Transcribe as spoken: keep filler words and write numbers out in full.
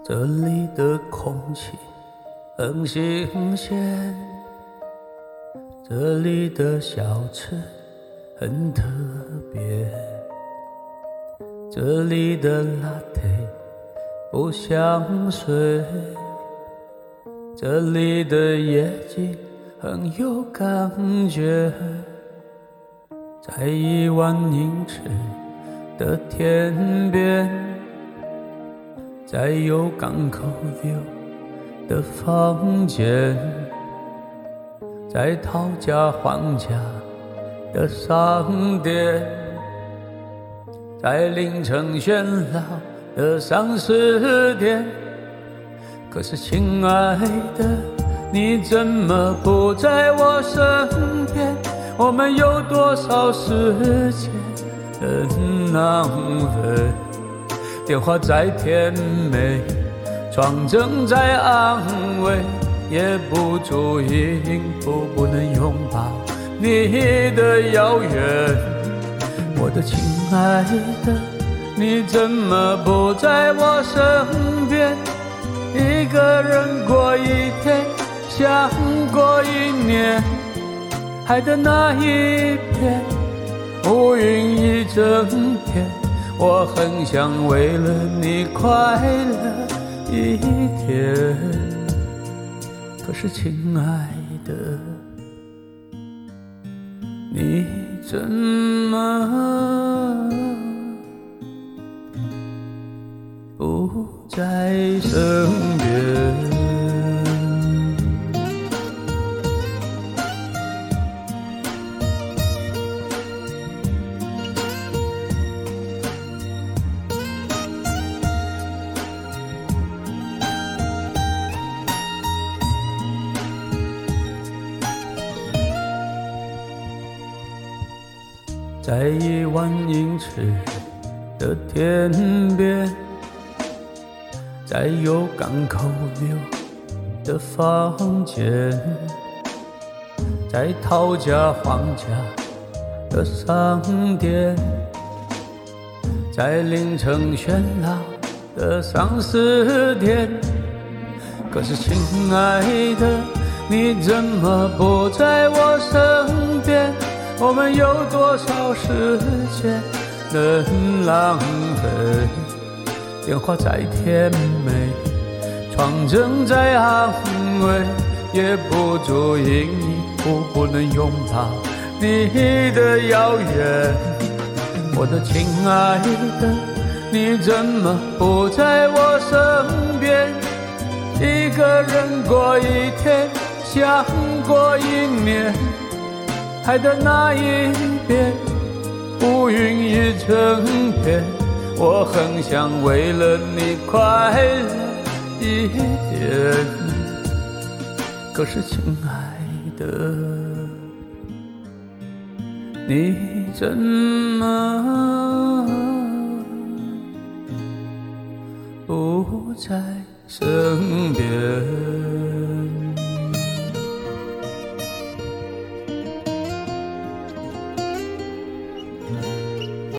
这里的空气很新鲜，这里的小吃很特别，这里的 latte 不像水，这里的夜景很有感觉，在一万英尺的天边，在有港口 view 的房间，在讨价还价的商店，在凌晨喧闹的三四点。可是亲爱的，你怎么不在我身边？我们有多少时间很浪费？电话再甜美，床正在安慰，也不足以应付不能拥抱你的遥远。我的亲爱的，你怎么不在我身边？一个人过一天，像过一年，海的那一边，乌云一整天，我很想为了你快乐一天。可是亲爱的，你怎么不在身边？在一万英尺的天边，在有港口 view 的房间，在讨价还价的商店，在凌晨喧闹的三四点。可是亲爱的，你怎么不在我身边？我们有多少时间能浪费？电话再甜美，床正在安慰，也不足以应付不能拥抱你的遥远。我的亲爱的，你怎么不在我身边？一个人过一天，像过一年，海的那一边，乌云一整片，我很想为了你快乐一点。可是亲爱的，你怎么不在身边？